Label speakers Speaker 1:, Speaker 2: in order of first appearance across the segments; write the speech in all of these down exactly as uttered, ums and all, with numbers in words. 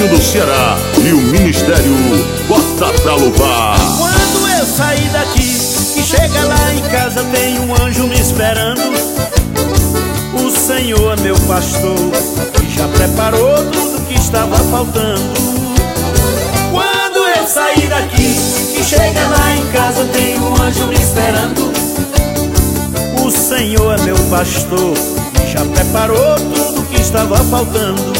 Speaker 1: Toquinho do Ceará e o Ministério Bota Pra Louvar.
Speaker 2: Quando eu sair daqui e chega lá em casa, tem um anjo me esperando. O Senhor é meu pastor e já preparou tudo que estava faltando. Quando eu sair daqui e chega lá em casa, tem um anjo me esperando. O Senhor é meu pastor e já preparou tudo que estava faltando.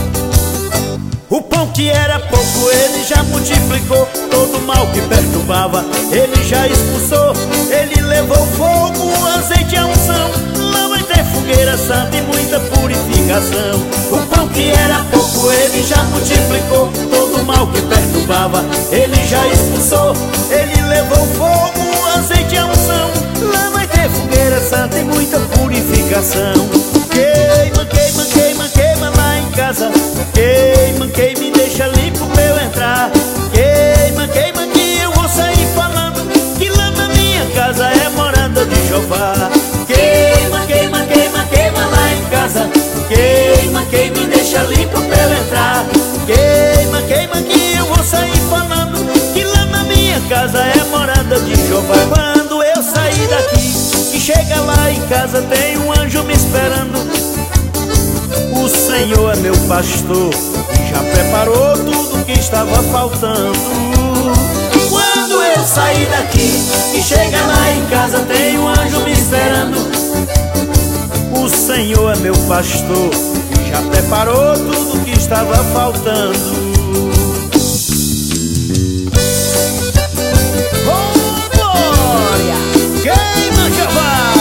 Speaker 2: O pão que era pouco, ele já multiplicou. Todo o mal que perturbava, ele já expulsou. Ele levou fogo, o azeite e a unção. Lá vai ter fogueira santa e muita purificação. O pão que era pouco, ele já multiplicou. Todo o mal que perturbava, ele já expulsou. Ele levou fogo, o azeite e a unção. Lá vai ter fogueira santa e muita purificação. Queima, queima, queima, queima lá em casa. Queima, queima e deixa limpo pra eu entrar. Queima, queima que eu vou sair falando que lá na minha casa é morada de Jeová. Queima, queima, queima, queima lá em casa. Queima, queima e deixa limpo pra eu entrar. Queima, queima que eu vou sair falando que lá na minha casa é morada de Jeová. Quando eu sair daqui e chega lá em casa, tem um anjo me esperando. O Senhor é meu pastor e já preparou tudo que estava faltando. Quando eu sair daqui e chega lá em casa, tem um anjo me esperando. O Senhor é meu pastor e já preparou tudo que estava faltando. Oh, glória! Queima, Jeová!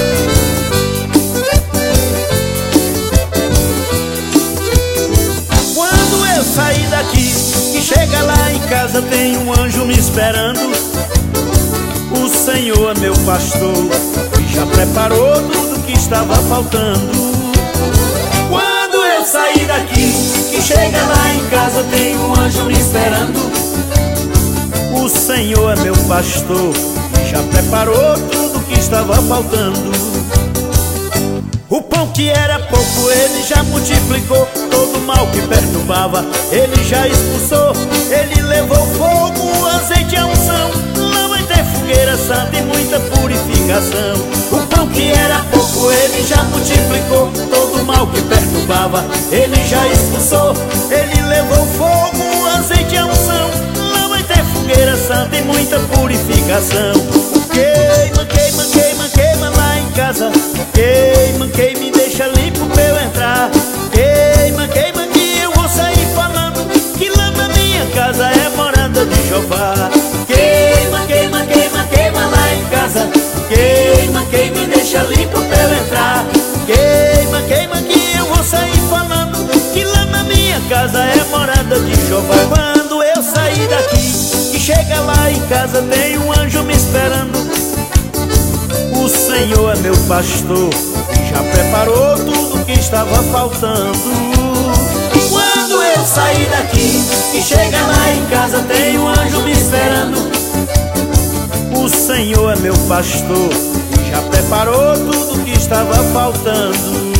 Speaker 2: Sair daqui e chega lá em casa, tem um anjo me esperando. O Senhor é meu pastor e já preparou tudo que estava faltando. Quando eu sair daqui e chega lá em casa, tem um anjo me esperando. O Senhor é meu pastor e já preparou tudo que estava faltando. O pão que era pouco, ele já multiplicou. Todo o mal que perturbava, ele já expulsou. Ele levou fogo, o azeite e a unção. Lá vai ter fogueira santa e muita purificação. O pão que era pouco, ele já multiplicou. Todo o mal que perturbava, ele já expulsou. Ele levou fogo, o azeite e a unção. Lá vai ter fogueira santa e muita purificação. Queima, queima, queima, queima lá em casa. Queima, queima e deixa limpo pra eu entrar. Queima, queima que eu vou sair falando que lá na minha casa é morada de Jeová. Queima, queima, queima, queima lá em casa. Queima, queima e deixa limpo pra eu entrar. Queima, queima que eu vou sair falando que lá na minha casa é morada de Jeová. Quando eu sair daqui e chega lá em casa, tem um anjo me esperando. O Senhor é meu pastor e já preparou tudo que estava faltando. Quando eu sair daqui e chega lá em casa, tem um anjo me esperando. O Senhor é meu pastor e já preparou tudo que estava faltando.